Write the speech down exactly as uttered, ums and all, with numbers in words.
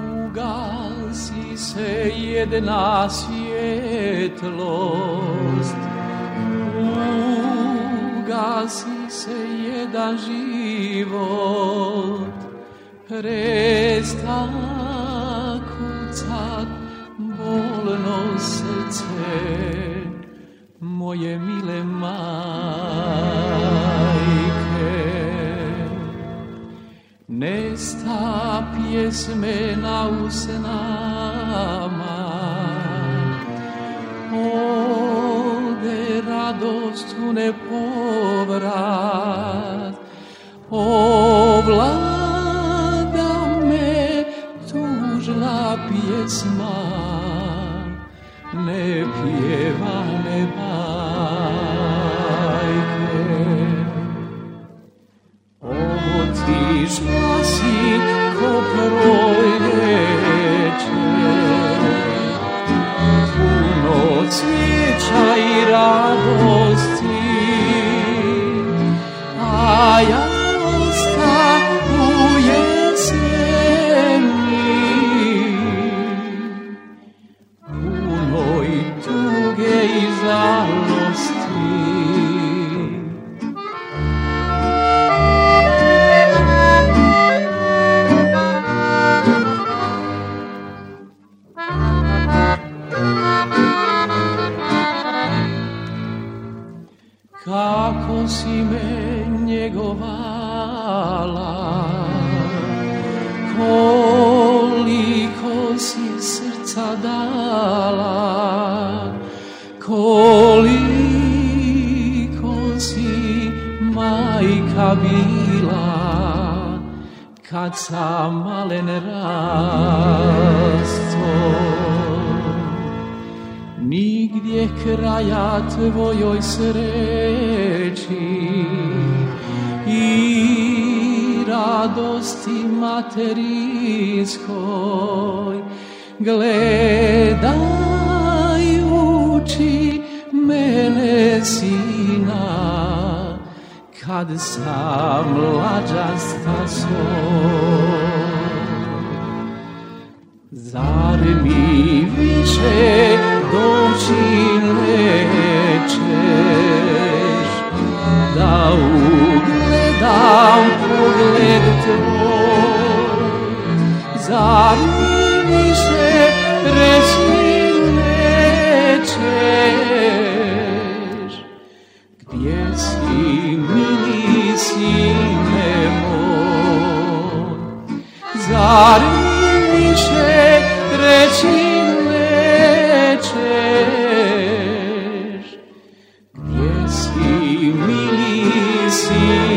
ugasi se jedna svjetlost, ugasi se jedan život, presta kucat bolno srce moje mile majke. Nesta pjesme na usnama, ode radost u nepovrat, ovlada me tužna pjesma, ne pjeva me bajke. Otišla si ko proljeće, puno cvijeća i radosti, a ja ostah u jeseni, puno i tuge i žalosti. Kako si me njegovala, koliko si srca dala, koliko si majka bila, kad sam malen rasto. Nigdje kraja tvojoj sreći i radosti materinskoj, gledajući mene sina, kad sam mlađa stasoj. Zar mi više doći nećeš, da ugledam pogled tvoj? Zar mi više reći nećeš, gdje si mili sine moj? Zar mi više reći nećeš, gdje si mili sine